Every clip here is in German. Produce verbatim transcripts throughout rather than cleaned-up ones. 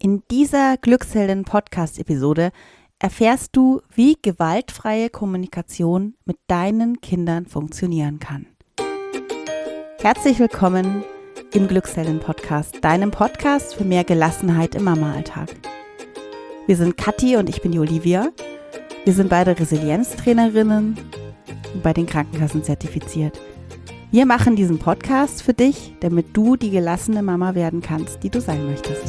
In dieser Glücksheldin-Podcast-Episode erfährst du, wie gewaltfreie Kommunikation mit deinen Kindern funktionieren kann. Herzlich willkommen im Glücksheldin-Podcast, deinem Podcast für mehr Gelassenheit im Mama-Alltag. Wir sind Kathi und ich bin die Olivia. Wir sind beide Resilienztrainerinnen und bei den Krankenkassen zertifiziert. Wir machen diesen Podcast für dich, damit du die gelassene Mama werden kannst, die du sein möchtest.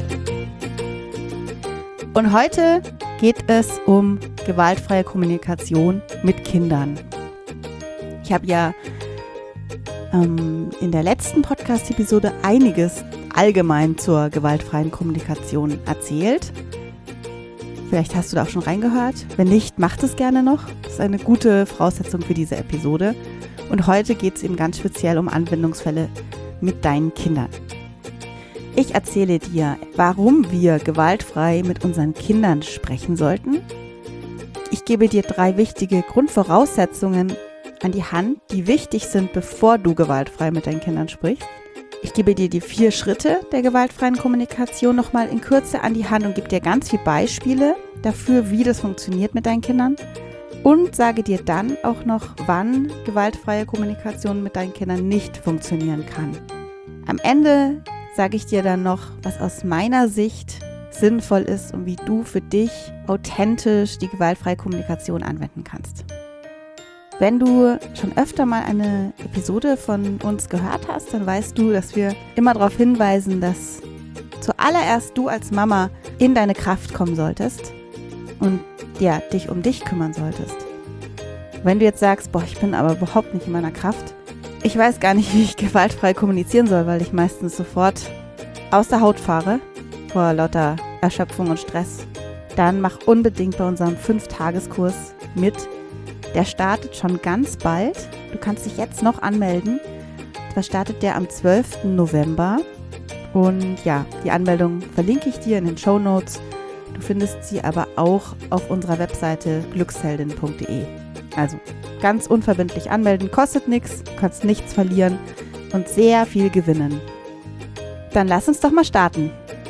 Und heute geht es um gewaltfreie Kommunikation mit Kindern. Ich habe ja ähm, in der letzten Podcast-Episode einiges allgemein zur gewaltfreien Kommunikation erzählt. Vielleicht hast du da auch schon reingehört. Wenn nicht, mach es gerne noch. Das ist eine gute Voraussetzung für diese Episode. Und heute geht es eben ganz speziell um Anwendungsfälle mit deinen Kindern. Ich erzähle dir, warum wir gewaltfrei mit unseren Kindern sprechen sollten. Ich gebe dir drei wichtige Grundvoraussetzungen an die Hand, die wichtig sind, bevor du gewaltfrei mit deinen Kindern sprichst. Ich gebe dir die vier Schritte der gewaltfreien Kommunikation nochmal in Kürze an die Hand und gebe dir ganz viele Beispiele dafür, wie das funktioniert mit deinen Kindern. Und sage dir dann auch noch, wann gewaltfreie Kommunikation mit deinen Kindern nicht funktionieren kann. Am Ende sage ich dir dann noch, was aus meiner Sicht sinnvoll ist und wie du für dich authentisch die gewaltfreie Kommunikation anwenden kannst. Wenn du schon öfter mal eine Episode von uns gehört hast, dann weißt du, dass wir immer darauf hinweisen, dass zuallererst du als Mama in deine Kraft kommen solltest und ja, dich um dich kümmern solltest. Wenn du jetzt sagst, boah, ich bin aber überhaupt nicht in meiner Kraft, ich weiß gar nicht, wie ich gewaltfrei kommunizieren soll, weil ich meistens sofort aus der Haut fahre vor lauter Erschöpfung und Stress, dann mach unbedingt bei unserem fünf-Tages-Kurs mit. Der startet schon ganz bald. Du kannst dich jetzt noch anmelden. Da startet der am zwölften November. Und ja, die Anmeldung verlinke ich dir in den Shownotes. Du findest sie aber auch auf unserer Webseite glücksheldin punkt de. Also ganz unverbindlich anmelden, kostet nichts, du kannst nichts verlieren und sehr viel gewinnen. Dann lass uns doch mal starten.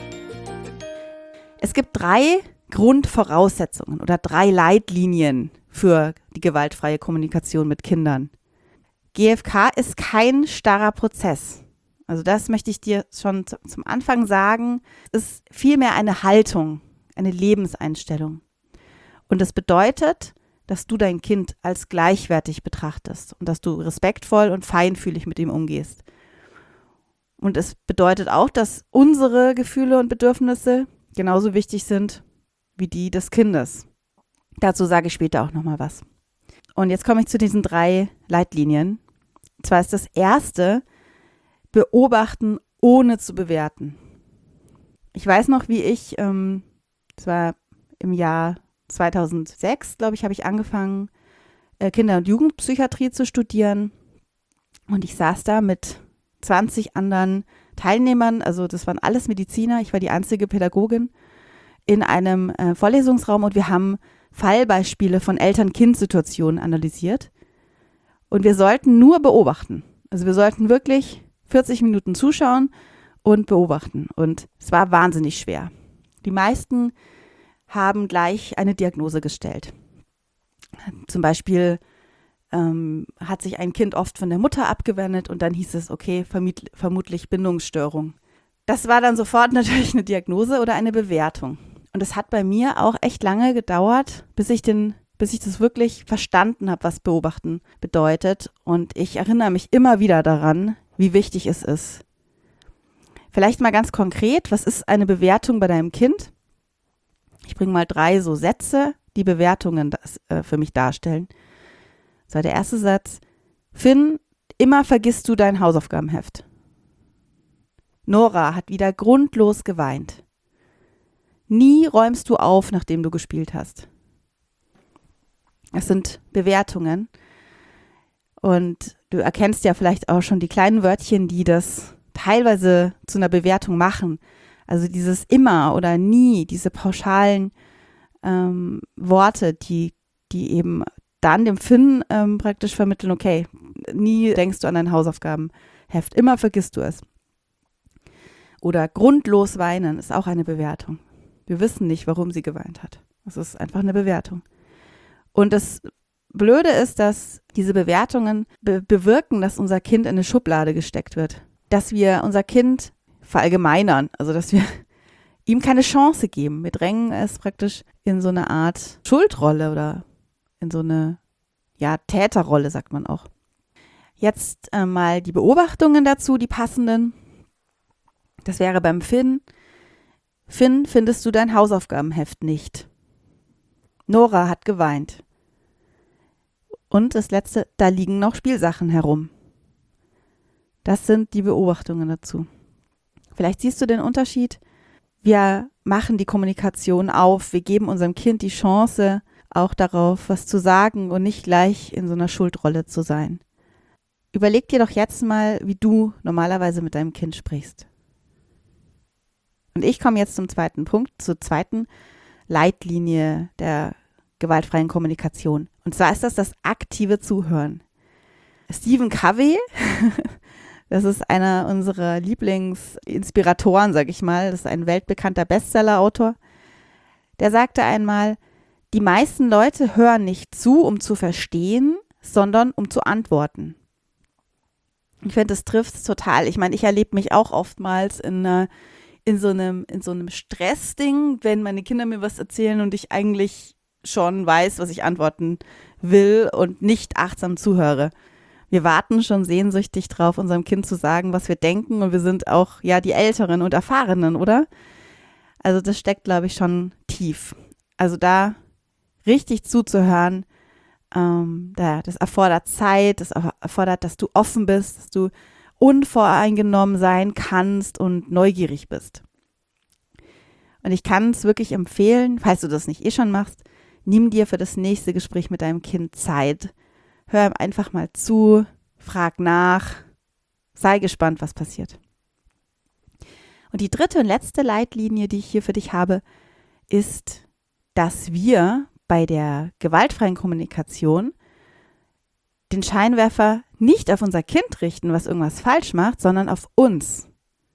Es gibt drei Grundvoraussetzungen oder drei Leitlinien für die gewaltfreie Kommunikation mit Kindern. G F K ist kein starrer Prozess. Also das möchte ich dir schon zum Anfang sagen. Es ist vielmehr eine Haltung, eine Lebenseinstellung. Und das bedeutet, dass du dein Kind als gleichwertig betrachtest und dass du respektvoll und feinfühlig mit ihm umgehst. Und es bedeutet auch, dass unsere Gefühle und Bedürfnisse genauso wichtig sind wie die des Kindes. Dazu sage ich später auch nochmal was. Und jetzt komme ich zu diesen drei Leitlinien. Und zwar ist das erste, beobachten ohne zu bewerten. Ich weiß noch, wie ich, ähm, das war im Jahr zweitausendsechs, glaube ich, habe ich angefangen, äh, Kinder- und Jugendpsychiatrie zu studieren. Und ich saß da mit zwanzig anderen Teilnehmern, also das waren alles Mediziner, ich war die einzige Pädagogin, in einem äh, Vorlesungsraum und wir haben Fallbeispiele von Eltern-Kind-Situationen analysiert. Und wir sollten nur beobachten. Also wir sollten wirklich vierzig Minuten zuschauen und beobachten. Und es war wahnsinnig schwer. Die meisten haben gleich eine Diagnose gestellt. Zum Beispiel ähm, hat sich ein Kind oft von der Mutter abgewendet und dann hieß es, okay, vermiet- vermutlich Bindungsstörung. Das war dann sofort natürlich eine Diagnose oder eine Bewertung. Und es hat bei mir auch echt lange gedauert, bis ich, den, bis ich das wirklich verstanden habe, was beobachten bedeutet. Und ich erinnere mich immer wieder daran, wie wichtig es ist. Vielleicht mal ganz konkret, was ist eine Bewertung bei deinem Kind? Ich bringe mal drei so Sätze, die Bewertungen das, äh, für mich darstellen. So, der erste Satz. Finn, immer vergisst du dein Hausaufgabenheft. Nora hat wieder grundlos geweint. Nie räumst du auf, nachdem du gespielt hast. Das sind Bewertungen. Und du erkennst ja vielleicht auch schon die kleinen Wörtchen, die das teilweise zu einer Bewertung machen. Also dieses immer oder nie, diese pauschalen ähm, Worte, die, die eben dann dem Finn ähm, praktisch vermitteln, okay, nie denkst du an dein Hausaufgabenheft, immer vergisst du es. Oder grundlos weinen ist auch eine Bewertung. Wir wissen nicht, warum sie geweint hat. Das ist einfach eine Bewertung. Und das Blöde ist, dass diese Bewertungen be- bewirken, dass unser Kind in eine Schublade gesteckt wird. Dass wir unser Kind verallgemeinern, also dass wir ihm keine Chance geben. Wir drängen es praktisch in so eine Art Schuldrolle oder in so eine, ja, Täterrolle, sagt man auch. Jetzt äh, mal die Beobachtungen dazu, die passenden. Das wäre beim Finn. Finn, findest du dein Hausaufgabenheft nicht? Nora hat geweint. Und das letzte, da liegen noch Spielsachen herum. Das sind die Beobachtungen dazu. Vielleicht siehst du den Unterschied. Wir machen die Kommunikation auf. Wir geben unserem Kind die Chance, auch darauf was zu sagen und nicht gleich in so einer Schuldrolle zu sein. Überleg dir doch jetzt mal, wie du normalerweise mit deinem Kind sprichst. Und ich komme jetzt zum zweiten Punkt, zur zweiten Leitlinie der gewaltfreien Kommunikation. Und zwar ist das das aktive Zuhören. Stephen Covey, das ist einer unserer Lieblingsinspiratoren, sag ich mal, das ist ein weltbekannter Bestsellerautor, der sagte einmal, die meisten Leute hören nicht zu, um zu verstehen, sondern um zu antworten. Ich finde, das trifft es total. Ich meine, ich erlebe mich auch oftmals in einer in so einem, in so einem Stressding, wenn meine Kinder mir was erzählen und ich eigentlich schon weiß, was ich antworten will und nicht achtsam zuhöre. Wir warten schon sehnsüchtig drauf, unserem Kind zu sagen, was wir denken, und wir sind auch ja die Älteren und Erfahrenen, oder? Also das steckt, glaube ich, schon tief. Also da richtig zuzuhören, ähm, da, das erfordert Zeit, das erfordert, dass du offen bist, dass du unvoreingenommen sein kannst und neugierig bist. Und ich kann es wirklich empfehlen, falls du das nicht eh schon machst, nimm dir für das nächste Gespräch mit deinem Kind Zeit. Hör ihm einfach mal zu, frag nach, sei gespannt, was passiert. Und die dritte und letzte Leitlinie, die ich hier für dich habe, ist, dass wir bei der gewaltfreien Kommunikation den Scheinwerfer nicht auf unser Kind richten, was irgendwas falsch macht, sondern auf uns.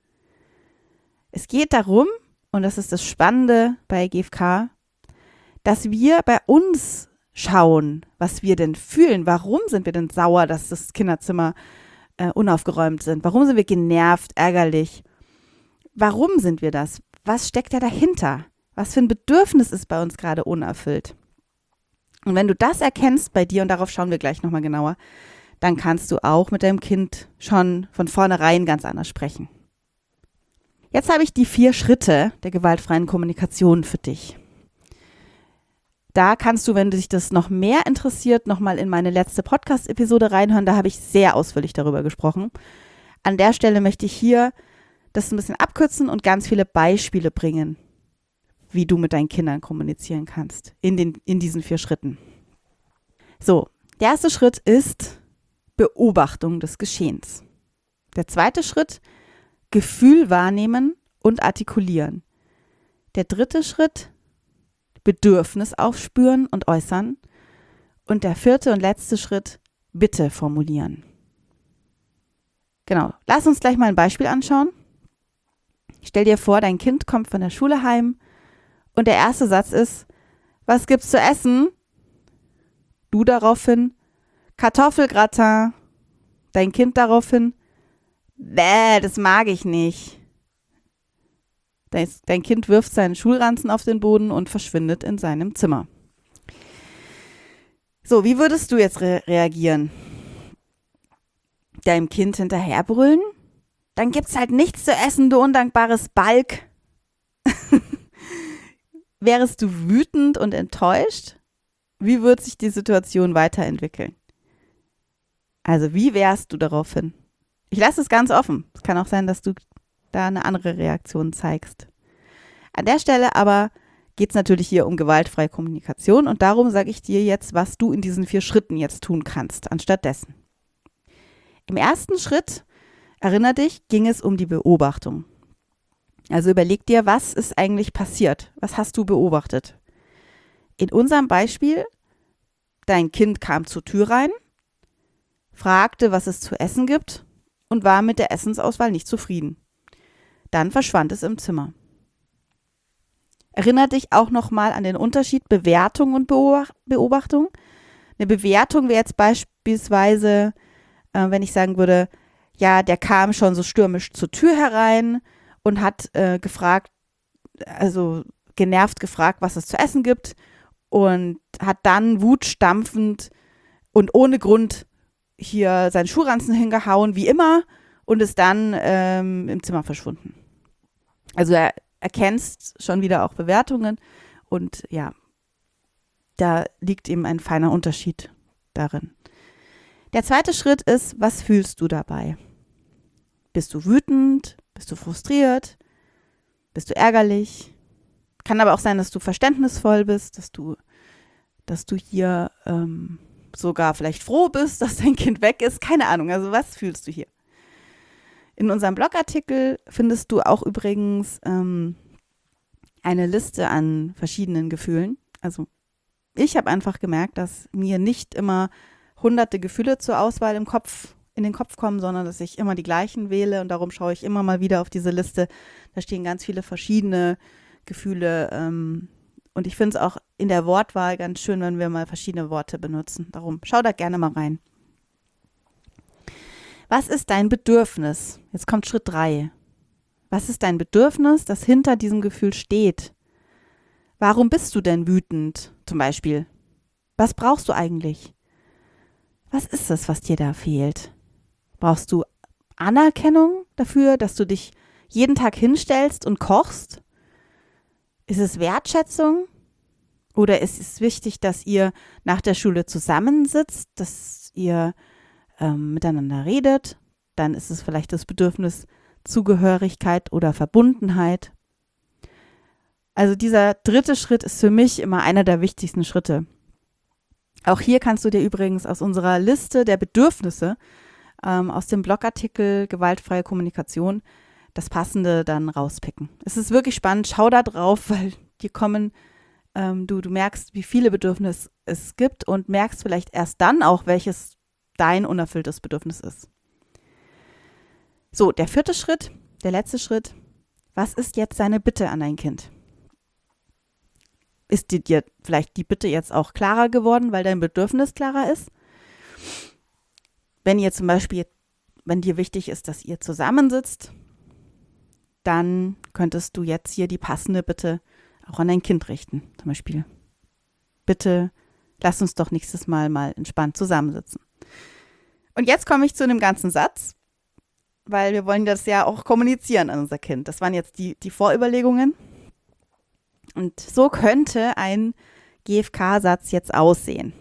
Es geht darum, und das ist das Spannende bei G F K, dass wir bei uns schauen, was wir denn fühlen. Warum sind wir denn sauer, dass das Kinderzimmer äh, unaufgeräumt sind? Warum sind wir genervt, ärgerlich? Warum sind wir das? Was steckt da dahinter? Was für ein Bedürfnis ist bei uns gerade unerfüllt? Und wenn du das erkennst bei dir, und darauf schauen wir gleich nochmal genauer, dann kannst du auch mit deinem Kind schon von vornherein ganz anders sprechen. Jetzt habe ich die vier Schritte der gewaltfreien Kommunikation für dich. Da kannst du, wenn dich das noch mehr interessiert, nochmal in meine letzte Podcast-Episode reinhören. Da habe ich sehr ausführlich darüber gesprochen. An der Stelle möchte ich hier das ein bisschen abkürzen und ganz viele Beispiele bringen, wie du mit deinen Kindern kommunizieren kannst in, den, in diesen vier Schritten. So, der erste Schritt ist Beobachtung des Geschehens. Der zweite Schritt, Gefühl wahrnehmen und artikulieren. Der dritte Schritt, Bedürfnis aufspüren und äußern. Und der vierte und letzte Schritt, Bitte formulieren. Genau, lass uns gleich mal ein Beispiel anschauen. Stell dir vor, dein Kind kommt von der Schule heim und der erste Satz ist, was gibt's zu essen? Du daraufhin, Kartoffelgratin. Dein Kind daraufhin, bäh, das mag ich nicht. Dein, dein Kind wirft seinen Schulranzen auf den Boden und verschwindet in seinem Zimmer. So, wie würdest du jetzt re- reagieren? Deinem Kind hinterherbrüllen? Dann gibt's halt nichts zu essen, du undankbares Balk. Wärest du wütend und enttäuscht? Wie wird sich die Situation weiterentwickeln? Also wie wärst du daraufhin? Ich lasse es ganz offen. Es kann auch sein, dass du da eine andere Reaktion zeigst. An der Stelle aber geht es natürlich hier um gewaltfreie Kommunikation und darum sage ich dir jetzt, was du in diesen vier Schritten jetzt tun kannst, anstattdessen. Im ersten Schritt, erinner dich, ging es um die Beobachtung. Also überleg dir, was ist eigentlich passiert? Was hast du beobachtet? In unserem Beispiel, dein Kind kam zur Tür rein, fragte, was es zu essen gibt und war mit der Essensauswahl nicht zufrieden. Dann verschwand es im Zimmer. Erinnere dich auch nochmal an den Unterschied Bewertung und Beobachtung. Eine Bewertung wäre jetzt beispielsweise, äh, wenn ich sagen würde, ja, der kam schon so stürmisch zur Tür herein und hat äh, gefragt, also genervt gefragt, was es zu essen gibt und hat dann wutstampfend und ohne Grund hier seinen Schuhranzen hingehauen, wie immer, und ist dann ähm, im Zimmer verschwunden. Also er erkennst schon wieder auch Bewertungen und ja, da liegt eben ein feiner Unterschied darin. Der zweite Schritt ist, was fühlst du dabei? Bist du wütend? Bist du frustriert? Bist du ärgerlich? Kann aber auch sein, dass du verständnisvoll bist, dass du, dass du hier ähm, sogar vielleicht froh bist, dass dein Kind weg ist. Keine Ahnung, also was fühlst du hier? In unserem Blogartikel findest du auch übrigens ähm, eine Liste an verschiedenen Gefühlen. Also ich habe einfach gemerkt, dass mir nicht immer hunderte Gefühle zur Auswahl im Kopf, in den Kopf kommen, sondern dass ich immer die gleichen wähle und darum schaue ich immer mal wieder auf diese Liste. Da stehen ganz viele verschiedene Gefühle ähm, und ich finde es auch in der Wortwahl ganz schön, wenn wir mal verschiedene Worte benutzen. Darum schau da gerne mal rein. Was ist dein Bedürfnis? Jetzt kommt Schritt drei. Was ist dein Bedürfnis, das hinter diesem Gefühl steht? Warum bist du denn wütend, zum Beispiel? Was brauchst du eigentlich? Was ist es, was dir da fehlt? Brauchst du Anerkennung dafür, dass du dich jeden Tag hinstellst und kochst? Ist es Wertschätzung? Oder ist es wichtig, dass ihr nach der Schule zusammensitzt, dass ihr ähm, miteinander redet? Dann ist es vielleicht das Bedürfnis Zugehörigkeit oder Verbundenheit. Also dieser dritte Schritt ist für mich immer einer der wichtigsten Schritte. Auch hier kannst du dir übrigens aus unserer Liste der Bedürfnisse ähm, aus dem Blogartikel Gewaltfreie Kommunikation das Passende dann rauspicken. Es ist wirklich spannend, schau da drauf, weil dir kommen, ähm, du, du merkst, wie viele Bedürfnisse es gibt und merkst vielleicht erst dann auch, welches dein unerfülltes Bedürfnis ist. So, der vierte Schritt, der letzte Schritt, was ist jetzt deine Bitte an dein Kind? Ist dir, dir vielleicht die Bitte jetzt auch klarer geworden, weil dein Bedürfnis klarer ist? Wenn ihr zum Beispiel, wenn dir wichtig ist, dass ihr zusammensitzt, dann könntest du jetzt hier die passende Bitte auch an dein Kind richten. Zum Beispiel, bitte lass uns doch nächstes Mal mal entspannt zusammensitzen. Und jetzt komme ich zu einem ganzen Satz, weil wir wollen das ja auch kommunizieren an unser Kind. Das waren jetzt die, die Vorüberlegungen. Und so könnte ein G F K-Satz jetzt aussehen.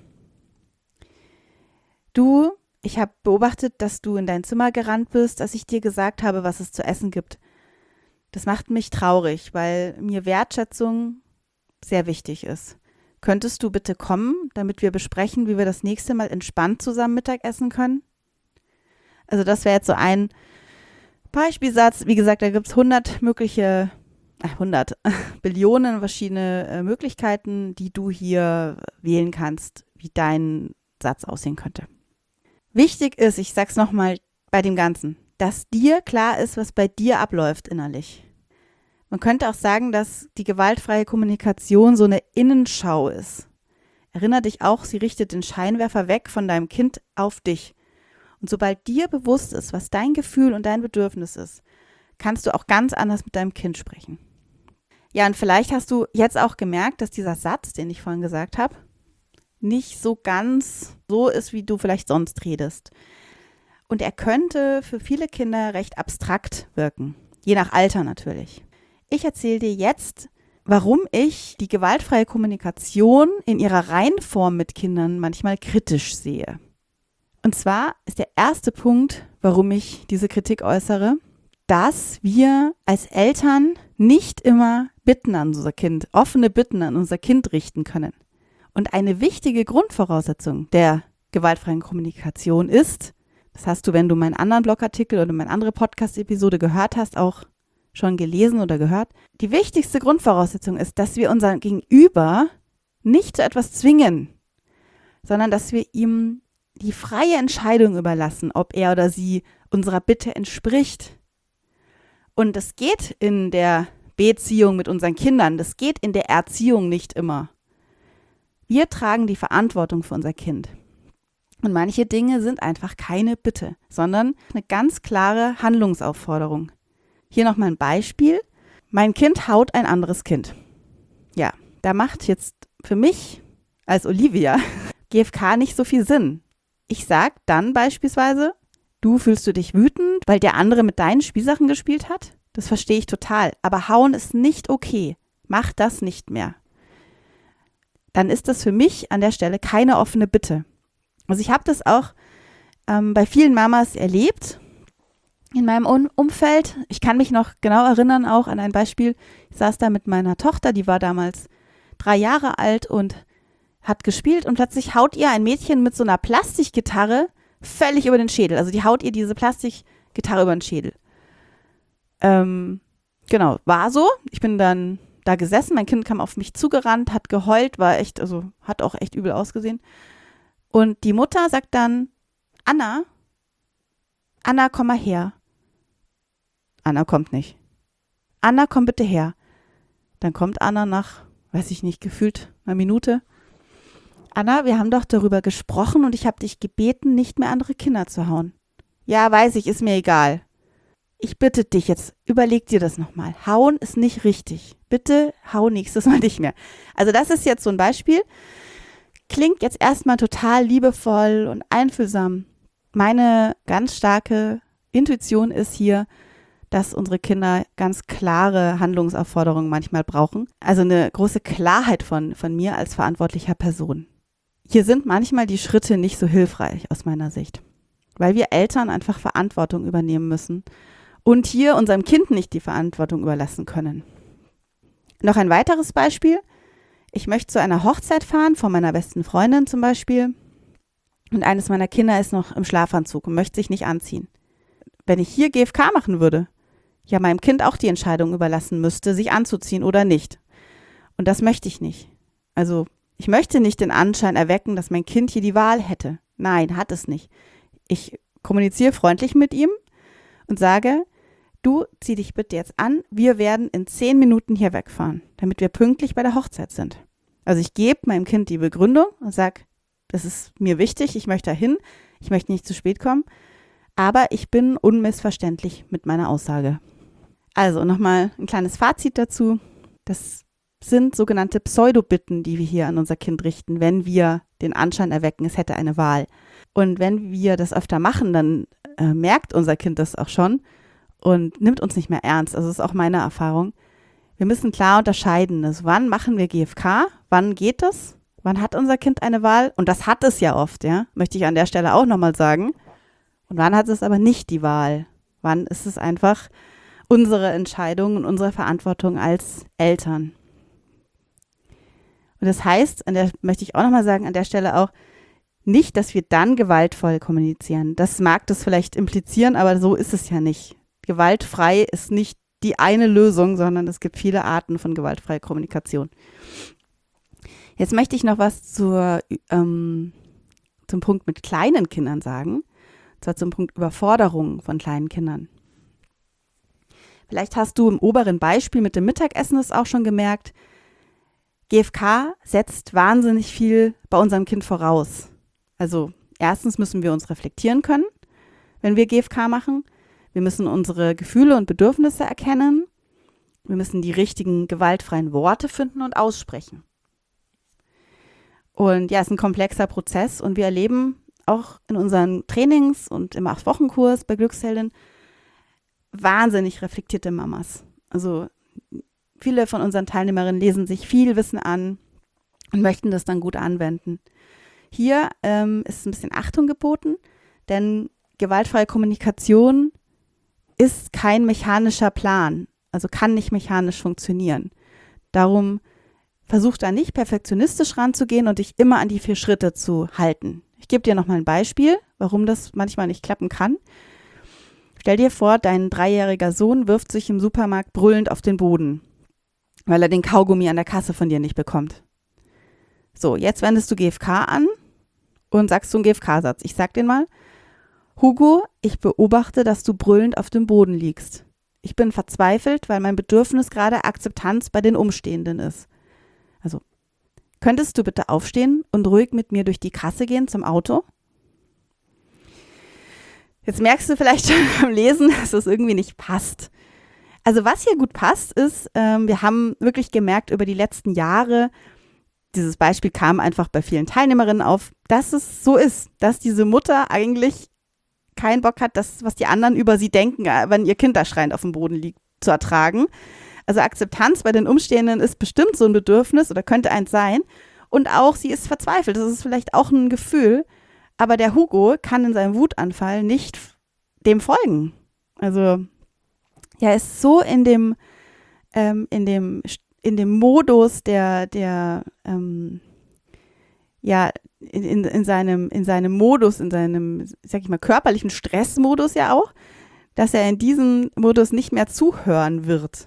Du, ich habe beobachtet, dass du in dein Zimmer gerannt bist, als ich dir gesagt habe, was es zu essen gibt. Das macht mich traurig, weil mir Wertschätzung sehr wichtig ist. Könntest du bitte kommen, damit wir besprechen, wie wir das nächste Mal entspannt zusammen Mittag essen können? Also das wäre jetzt so ein Beispielsatz. Wie gesagt, da gibt es hundert mögliche hundert Billionen verschiedene äh, Möglichkeiten, die du hier wählen kannst, wie dein Satz aussehen könnte. Wichtig ist, ich sag's nochmal bei dem Ganzen, dass dir klar ist, was bei dir abläuft innerlich. Man könnte auch sagen, dass die gewaltfreie Kommunikation so eine Innenschau ist. Erinner dich auch, sie richtet den Scheinwerfer weg von deinem Kind auf dich. Und sobald dir bewusst ist, was dein Gefühl und dein Bedürfnis ist, kannst du auch ganz anders mit deinem Kind sprechen. Ja, und vielleicht hast du jetzt auch gemerkt, dass dieser Satz, den ich vorhin gesagt habe, nicht so ganz so ist, wie du vielleicht sonst redest. Und er könnte für viele Kinder recht abstrakt wirken, je nach Alter natürlich. Ich erzähle dir jetzt, warum ich die gewaltfreie Kommunikation in ihrer Reihenform mit Kindern manchmal kritisch sehe. Und zwar ist der erste Punkt, warum ich diese Kritik äußere, dass wir als Eltern nicht immer Bitten an unser Kind, offene Bitten an unser Kind richten können. Und eine wichtige Grundvoraussetzung der gewaltfreien Kommunikation ist, das hast du, wenn du meinen anderen Blogartikel oder meine andere Podcast-Episode gehört hast, auch schon gelesen oder gehört, die wichtigste Grundvoraussetzung ist, dass wir unser Gegenüber nicht zu etwas zwingen, sondern dass wir ihm die freie Entscheidung überlassen, ob er oder sie unserer Bitte entspricht. Und es geht in der Beziehung mit unseren Kindern. Das geht in der Erziehung nicht immer. Wir tragen die Verantwortung für unser Kind. Und manche Dinge sind einfach keine Bitte, sondern eine ganz klare Handlungsaufforderung. Hier nochmal ein Beispiel. Mein Kind haut ein anderes Kind. Ja, da macht jetzt für mich als Olivia G F K nicht so viel Sinn. Ich sag dann beispielsweise, du fühlst du dich wütend, weil der andere mit deinen Spielsachen gespielt hat? Das verstehe ich total. Aber hauen ist nicht okay. Mach das nicht mehr. Dann ist das für mich an der Stelle keine offene Bitte. Also ich habe das auch ähm, bei vielen Mamas erlebt in meinem um- Umfeld. Ich kann mich noch genau erinnern auch an ein Beispiel. Ich saß da mit meiner Tochter, die war damals drei Jahre alt und hat gespielt und plötzlich haut ihr ein Mädchen mit so einer Plastikgitarre völlig über den Schädel. Also die haut ihr diese Plastikgitarre über den Schädel. Ähm, genau, war so. Ich bin dann da gesessen, mein Kind kam auf mich zugerannt, hat geheult, war echt, also hat auch echt übel ausgesehen. Und die Mutter sagt dann, Anna, Anna, komm mal her. Anna kommt nicht. Anna, komm bitte her. Dann kommt Anna nach, weiß ich nicht, gefühlt einer Minute. Anna, wir haben doch darüber gesprochen und ich habe dich gebeten, nicht mehr andere Kinder zu hauen. Ja, weiß ich, ist mir egal. Ich bitte dich jetzt, überleg dir das nochmal. Hauen ist nicht richtig. Bitte hau nächstes Mal nicht mehr. Also das ist jetzt so ein Beispiel. Klingt jetzt erstmal total liebevoll und einfühlsam. Meine ganz starke Intuition ist hier, dass unsere Kinder ganz klare Handlungsaufforderungen manchmal brauchen. Also eine große Klarheit von, von mir als verantwortlicher Person. Hier sind manchmal die Schritte nicht so hilfreich aus meiner Sicht, weil wir Eltern einfach Verantwortung übernehmen müssen und hier unserem Kind nicht die Verantwortung überlassen können. Noch ein weiteres Beispiel. Ich möchte zu einer Hochzeit fahren, von meiner besten Freundin zum Beispiel. Und eines meiner Kinder ist noch im Schlafanzug und möchte sich nicht anziehen. Wenn ich hier G F K machen würde, ja meinem Kind auch die Entscheidung überlassen müsste, sich anzuziehen oder nicht. Und das möchte ich nicht. Also ich möchte nicht den Anschein erwecken, dass mein Kind hier die Wahl hätte. Nein, hat es nicht. Ich kommuniziere freundlich mit ihm und sage, du zieh dich bitte jetzt an, wir werden in zehn Minuten hier wegfahren, damit wir pünktlich bei der Hochzeit sind. Also ich gebe meinem Kind die Begründung und sage, das ist mir wichtig, ich möchte dahin, ich möchte nicht zu spät kommen, aber ich bin unmissverständlich mit meiner Aussage. Also nochmal ein kleines Fazit dazu. Das sind sogenannte Pseudobitten, die wir hier an unser Kind richten, wenn wir den Anschein erwecken, es hätte eine Wahl. Und wenn wir das öfter machen, dann äh, merkt unser Kind das auch schon und nimmt uns nicht mehr ernst. Also das ist auch meine Erfahrung. Wir müssen klar unterscheiden, also wann machen wir G F K, wann geht das, wann hat unser Kind eine Wahl und das hat es ja oft, ja, möchte ich an der Stelle auch nochmal sagen. Und wann hat es aber nicht die Wahl? Wann ist es einfach unsere Entscheidung und unsere Verantwortung als Eltern? Und das heißt, an der möchte ich auch nochmal sagen, an der Stelle auch nicht, dass wir dann gewaltvoll kommunizieren. Das mag das vielleicht implizieren, aber so ist es ja nicht. Gewaltfrei ist nicht die eine Lösung, sondern es gibt viele Arten von gewaltfreier Kommunikation. Jetzt möchte ich noch was zur, ähm, zum Punkt mit kleinen Kindern sagen, und zwar zum Punkt Überforderung von kleinen Kindern. Vielleicht hast du im oberen Beispiel mit dem Mittagessen es auch schon gemerkt, G F K setzt wahnsinnig viel bei unserem Kind voraus. Also erstens müssen wir uns reflektieren können, wenn wir G F K machen. Wir müssen unsere Gefühle und Bedürfnisse erkennen. Wir müssen die richtigen gewaltfreien Worte finden und aussprechen. Und ja, es ist ein komplexer Prozess und wir erleben auch in unseren Trainings und im acht-Wochen-Kurs bei Glücksheldin wahnsinnig reflektierte Mamas. Also viele von unseren Teilnehmerinnen lesen sich viel Wissen an und möchten das dann gut anwenden. Hier ähm, ist ein bisschen Achtung geboten, denn gewaltfreie Kommunikation ist kein mechanischer Plan, also kann nicht mechanisch funktionieren. Darum versuch da nicht perfektionistisch ranzugehen und dich immer an die vier Schritte zu halten. Ich gebe dir nochmal ein Beispiel, warum das manchmal nicht klappen kann. Stell dir vor, dein dreijähriger Sohn wirft sich im Supermarkt brüllend auf den Boden, weil er den Kaugummi an der Kasse von dir nicht bekommt. So, jetzt wendest du G F K an und sagst so einen G F K-Satz. Ich sag den mal. Hugo, ich beobachte, dass du brüllend auf dem Boden liegst. Ich bin verzweifelt, weil mein Bedürfnis gerade Akzeptanz bei den Umstehenden ist. Also, könntest du bitte aufstehen und ruhig mit mir durch die Gasse gehen zum Auto? Jetzt merkst du vielleicht schon beim Lesen, dass das irgendwie nicht passt. Also was hier gut passt, ist, ähm, wir haben wirklich gemerkt über die letzten Jahre, dieses Beispiel kam einfach bei vielen Teilnehmerinnen auf, dass es so ist, dass diese Mutter eigentlich keinen Bock hat, das, was die anderen über sie denken, wenn ihr Kind da schreiend auf dem Boden liegt, zu ertragen. Also Akzeptanz bei den Umstehenden ist bestimmt so ein Bedürfnis oder könnte eins sein. Und auch sie ist verzweifelt. Das ist vielleicht auch ein Gefühl. Aber der Hugo kann in seinem Wutanfall nicht dem folgen. Also er ist so in dem, ähm, in dem, in dem Modus der, der, ähm, ja, in, in, in seinem, in seinem Modus, in seinem, sag ich mal, körperlichen Stressmodus ja auch, dass er in diesem Modus nicht mehr zuhören wird.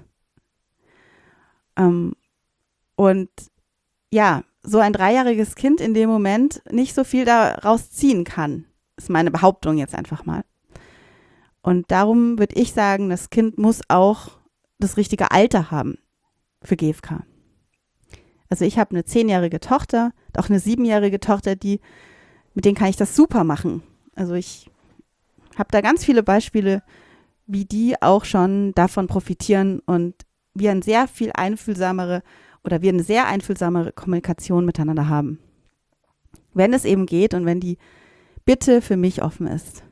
Ähm, und ja, so ein dreijähriges Kind in dem Moment nicht so viel daraus ziehen kann, ist meine Behauptung jetzt einfach mal. Und darum würde ich sagen, das Kind muss auch das richtige Alter haben für G F K. Also ich habe eine zehnjährige Tochter, auch eine siebenjährige Tochter, die, mit denen kann ich das super machen. Also ich habe da ganz viele Beispiele, wie die auch schon davon profitieren und wir eine sehr viel einfühlsamere oder wir eine sehr einfühlsamere Kommunikation miteinander haben. Wenn es eben geht und wenn die Bitte für mich offen ist.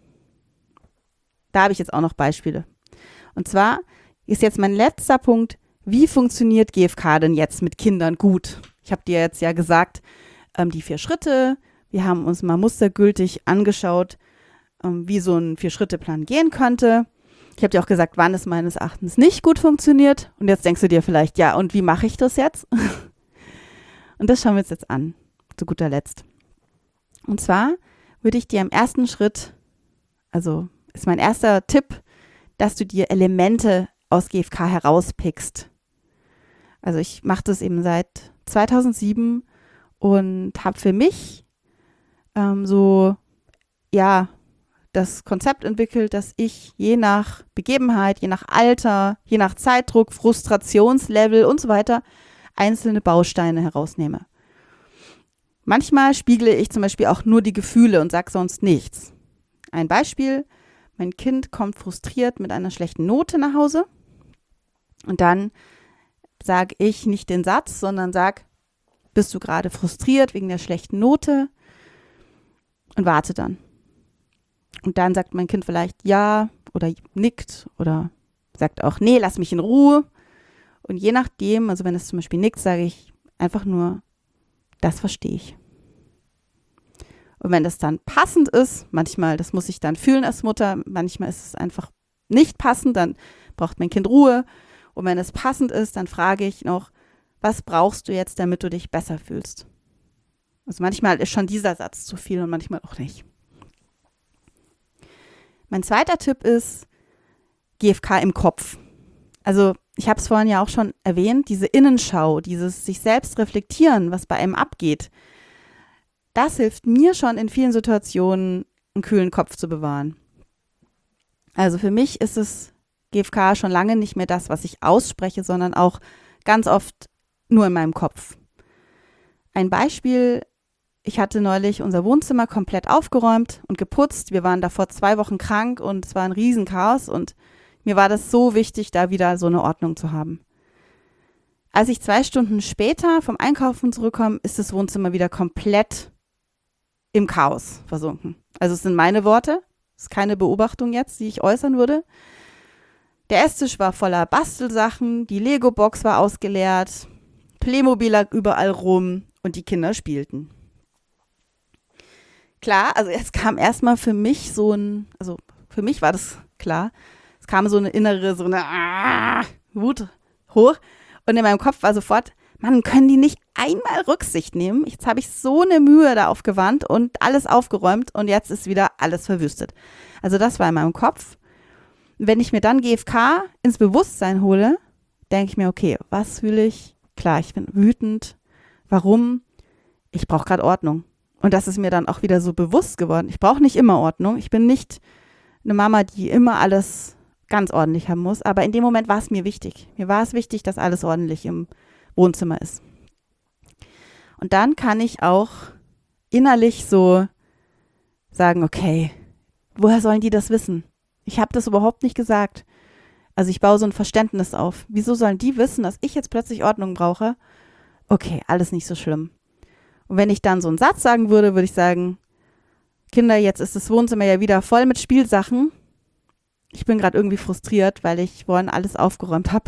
Da habe ich jetzt auch noch Beispiele. Und zwar ist jetzt mein letzter Punkt, wie funktioniert G F K denn jetzt mit Kindern gut? Ich habe dir jetzt ja gesagt, ähm, die vier Schritte. Wir haben uns mal mustergültig angeschaut, ähm, wie so ein Vier-Schritte-Plan gehen könnte. Ich habe dir auch gesagt, wann es meines Erachtens nicht gut funktioniert. Und jetzt denkst du dir vielleicht, ja, und wie mache ich das jetzt? Und das schauen wir uns jetzt an, zu guter Letzt. Und zwar würde ich dir im ersten Schritt, also ist mein erster Tipp, dass du dir Elemente aus G F K herauspickst. Also ich mache das eben seit zweitausendsieben und habe für mich ähm, so, ja, das Konzept entwickelt, dass ich je nach Begebenheit, je nach Alter, je nach Zeitdruck, Frustrationslevel und so weiter einzelne Bausteine herausnehme. Manchmal spiegle ich zum Beispiel auch nur die Gefühle und sage sonst nichts. Ein Beispiel, mein Kind kommt frustriert mit einer schlechten Note nach Hause und dann sage ich nicht den Satz, sondern sage, bist du gerade frustriert wegen der schlechten Note? Und warte dann. Und dann sagt mein Kind vielleicht ja oder nickt oder sagt auch, nee, lass mich in Ruhe. Und je nachdem, also wenn es zum Beispiel nickt, sage ich einfach nur, das verstehe ich. Und wenn das dann passend ist, manchmal, das muss ich dann fühlen als Mutter, manchmal ist es einfach nicht passend, dann braucht mein Kind Ruhe. Und wenn es passend ist, dann frage ich noch, was brauchst du jetzt, damit du dich besser fühlst? Also manchmal ist schon dieser Satz zu viel und manchmal auch nicht. Mein zweiter Tipp ist G F K im Kopf. Also ich habe es vorhin ja auch schon erwähnt, diese Innenschau, dieses sich selbst reflektieren, was bei einem abgeht, das hilft mir schon in vielen Situationen, einen kühlen Kopf zu bewahren. Also für mich ist es G F K schon lange nicht mehr das, was ich ausspreche, sondern auch ganz oft nur in meinem Kopf. Ein Beispiel, ich hatte neulich unser Wohnzimmer komplett aufgeräumt und geputzt. Wir waren davor zwei Wochen krank und es war ein Riesenchaos und mir war das so wichtig, da wieder so eine Ordnung zu haben. Als ich zwei Stunden später vom Einkaufen zurückkomme, ist das Wohnzimmer wieder komplett im Chaos versunken. Also es sind meine Worte, es ist keine Beobachtung jetzt, die ich äußern würde. Der Esstisch war voller Bastelsachen, die Lego-Box war ausgeleert, Playmobil lag überall rum und die Kinder spielten. Klar, also jetzt kam erstmal für mich so ein, also für mich war das klar, es kam so eine innere, so eine ah, Wut hoch und in meinem Kopf war sofort, Mann, können die nicht einmal Rücksicht nehmen? Jetzt habe ich so eine Mühe da aufgewandt und alles aufgeräumt und jetzt ist wieder alles verwüstet. Also das war in meinem Kopf. Wenn ich mir dann G F K ins Bewusstsein hole, denke ich mir, okay, was fühle ich? Klar, ich bin wütend. Warum? Ich brauche gerade Ordnung. Und das ist mir dann auch wieder so bewusst geworden. Ich brauche nicht immer Ordnung. Ich bin nicht eine Mama, die immer alles ganz ordentlich haben muss. Aber in dem Moment war es mir wichtig. Mir war es wichtig, dass alles ordentlich im Wohnzimmer ist. Und dann kann ich auch innerlich so sagen, okay, woher sollen die das wissen? Ich habe das überhaupt nicht gesagt. Also ich baue so ein Verständnis auf. Wieso sollen die wissen, dass ich jetzt plötzlich Ordnung brauche? Okay, alles nicht so schlimm. Und wenn ich dann so einen Satz sagen würde, würde ich sagen, Kinder, jetzt ist das Wohnzimmer ja wieder voll mit Spielsachen. Ich bin gerade irgendwie frustriert, weil ich vorhin alles aufgeräumt habe.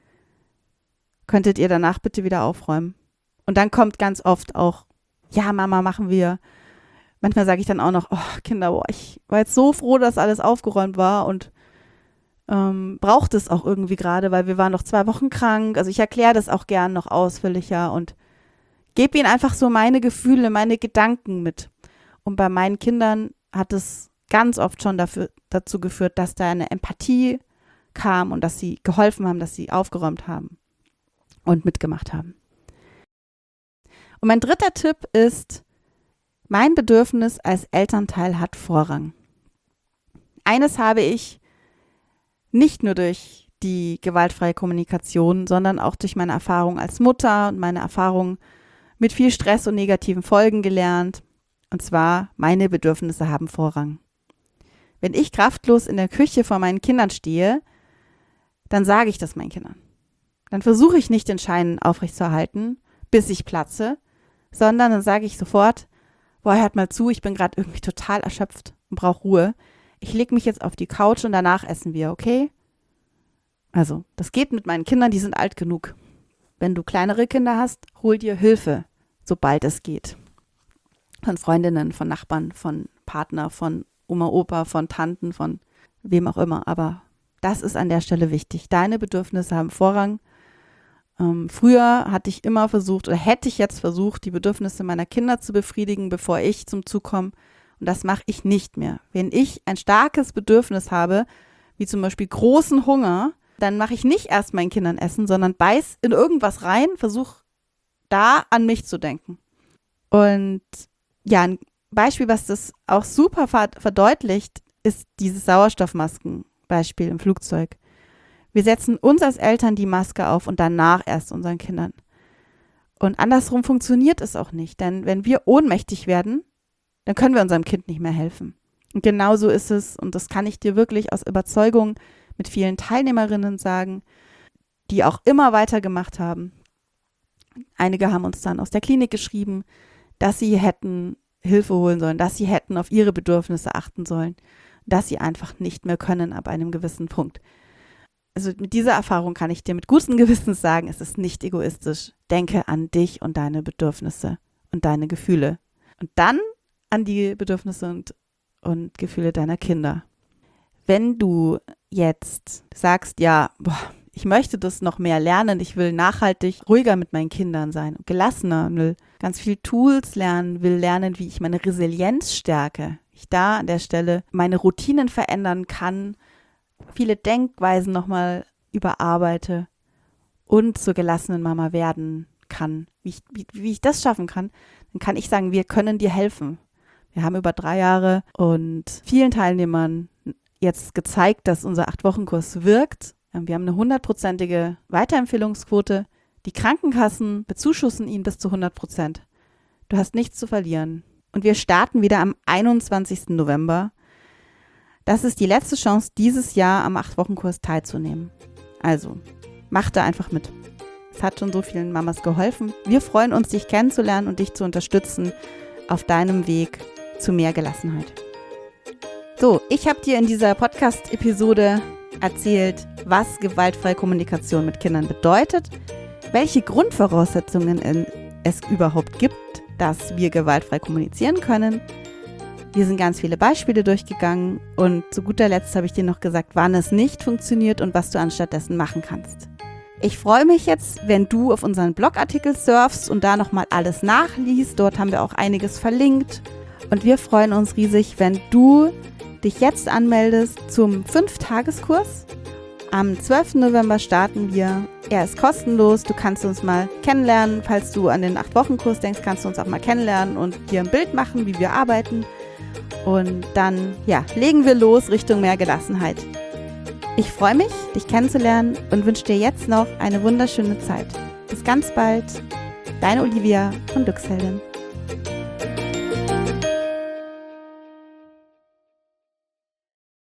Könntet ihr danach bitte wieder aufräumen? Und dann kommt ganz oft auch, ja Mama, machen wir. Manchmal sage ich dann auch noch, oh Kinder, boah, ich war jetzt so froh, dass alles aufgeräumt war und ähm, braucht es auch irgendwie gerade, weil wir waren noch zwei Wochen krank. Also ich erkläre das auch gern noch ausführlicher und gebe ihnen einfach so meine Gefühle, meine Gedanken mit. Und bei meinen Kindern hat es ganz oft schon dafür, dazu geführt, dass da eine Empathie kam und dass sie geholfen haben, dass sie aufgeräumt haben und mitgemacht haben. Und mein dritter Tipp ist, mein Bedürfnis als Elternteil hat Vorrang. Eines habe ich nicht nur durch die gewaltfreie Kommunikation, sondern auch durch meine Erfahrung als Mutter und meine Erfahrung mit viel Stress und negativen Folgen gelernt. Und zwar, meine Bedürfnisse haben Vorrang. Wenn ich kraftlos in der Küche vor meinen Kindern stehe, dann sage ich das meinen Kindern. Dann versuche ich nicht den Schein aufrechtzuerhalten, bis ich platze, sondern dann sage ich sofort, boah, hört mal zu, ich bin gerade irgendwie total erschöpft und brauche Ruhe. Ich lege mich jetzt auf die Couch und danach essen wir, okay? Also, das geht mit meinen Kindern, die sind alt genug. Wenn du kleinere Kinder hast, hol dir Hilfe, sobald es geht. Von Freundinnen, von Nachbarn, von Partner, von Oma, Opa, von Tanten, von wem auch immer. Aber das ist an der Stelle wichtig. Deine Bedürfnisse haben Vorrang. Ähm, früher hatte ich immer versucht, oder hätte ich jetzt versucht, die Bedürfnisse meiner Kinder zu befriedigen, bevor ich zum Zug komme. Und das mache ich nicht mehr. Wenn ich ein starkes Bedürfnis habe, wie zum Beispiel großen Hunger, dann mache ich nicht erst meinen Kindern Essen, sondern beiß in irgendwas rein, versuche da an mich zu denken. Und ja, ein Beispiel, was das auch super verdeutlicht, ist dieses Sauerstoffmaskenbeispiel im Flugzeug. Wir setzen uns als Eltern die Maske auf und danach erst unseren Kindern. Und andersrum funktioniert es auch nicht, denn wenn wir ohnmächtig werden, dann können wir unserem Kind nicht mehr helfen. Und genauso ist es, und das kann ich dir wirklich aus Überzeugung mit vielen Teilnehmerinnen sagen, die auch immer weitergemacht haben. Einige haben uns dann aus der Klinik geschrieben, dass sie hätten Hilfe holen sollen, dass sie hätten auf ihre Bedürfnisse achten sollen, dass sie einfach nicht mehr können ab einem gewissen Punkt. Also mit dieser Erfahrung kann ich dir mit gutem Gewissens sagen, es ist nicht egoistisch. Denke an dich und deine Bedürfnisse und deine Gefühle. Und dann an die Bedürfnisse und, und Gefühle deiner Kinder. Wenn du jetzt sagst, ja, boah, ich möchte das noch mehr lernen, ich will nachhaltig ruhiger mit meinen Kindern sein, gelassener, will ganz viel Tools lernen, will lernen, wie ich meine Resilienz stärke, ich da an der Stelle meine Routinen verändern kann, viele Denkweisen nochmal überarbeite und zur gelassenen Mama werden kann, wie ich, wie, wie ich das schaffen kann, dann kann ich sagen, wir können dir helfen. Wir haben über drei Jahre und vielen Teilnehmern jetzt gezeigt, dass unser acht-Wochen-Kurs wirkt. Wir haben eine hundertprozentige Weiterempfehlungsquote. Die Krankenkassen bezuschussen ihn bis zu hundert Prozent. Du hast nichts zu verlieren. Und wir starten wieder am einundzwanzigsten November. Das ist die letzte Chance, dieses Jahr am acht-Wochen-Kurs teilzunehmen. Also, mach da einfach mit. Es hat schon so vielen Mamas geholfen. Wir freuen uns, dich kennenzulernen und dich zu unterstützen auf deinem Weg zu mehr Gelassenheit. So, ich habe dir in dieser Podcast-Episode erzählt, was gewaltfreie Kommunikation mit Kindern bedeutet, welche Grundvoraussetzungen es überhaupt gibt, dass wir gewaltfrei kommunizieren können. Wir sind ganz viele Beispiele durchgegangen und zu guter Letzt habe ich dir noch gesagt, wann es nicht funktioniert und was du anstattdessen machen kannst. Ich freue mich jetzt, wenn du auf unseren Blogartikel surfst und da nochmal alles nachliest. Dort haben wir auch einiges verlinkt und wir freuen uns riesig, wenn du dich jetzt anmeldest zum fünf-Tageskurs. Am zwölften November starten wir. Er ist kostenlos. Du kannst uns mal kennenlernen. Falls du an den acht-Wochen-Kurs denkst, kannst du uns auch mal kennenlernen und dir ein Bild machen, wie wir arbeiten. Und dann, ja, legen wir los Richtung mehr Gelassenheit. Ich freue mich, dich kennenzulernen und wünsche dir jetzt noch eine wunderschöne Zeit. Bis ganz bald, deine Olivia von Glücksheldin.